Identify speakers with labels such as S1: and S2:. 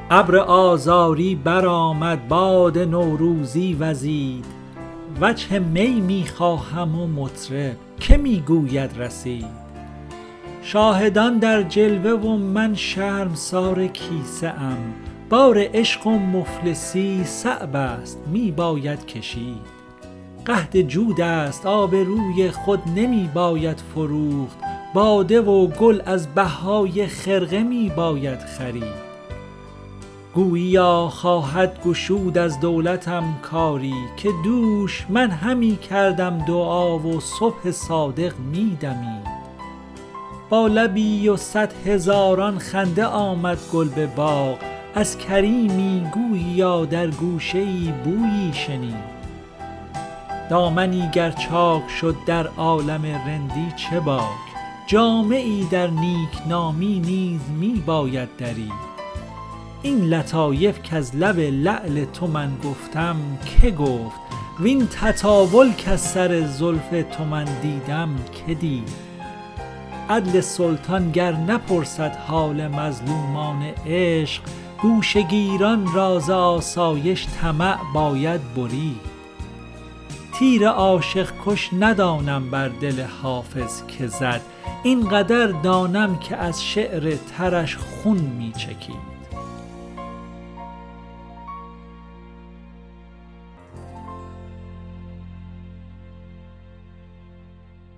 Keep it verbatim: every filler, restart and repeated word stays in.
S1: ابر آذاری برآمد، باد نوروزی وزید. وجه می می خواهم و مطرب که می گوید رسید. شاهدان در جلوه و من شرمسار کیسه ام، بار عشق و مفلسی صعب است می باید کشید. قحط جود است آبروی خود نمی باید فروخت، باده و گل از بهای خرقه می باید خرید. گوییا خواهد گشود از دولتم کاری، که دوش من همی کردم دعا و صبح صادق می دمید. با لبی و صد هزاران خنده آمد گل به باغ، از کریمی گوییا در گوشه‌ای بویی شنید. دامنی گر چاک شد در عالم رندی چه باک، جامه‌ای در نیکنامی نیز می باید درید. این لطایف کز لب لعل تو من گفتم که گفت، وین تطاول کز سر زلف تو من دیدم که دید. عدل سلطان گر نپرسد حال مظلومان عشق، گوشه گیران را ز آسایش طمع باید برید. تیر عاشق کش ندانم بر دل حافظ که زد، این قدر دانم که از شعر ترش خون می چکید.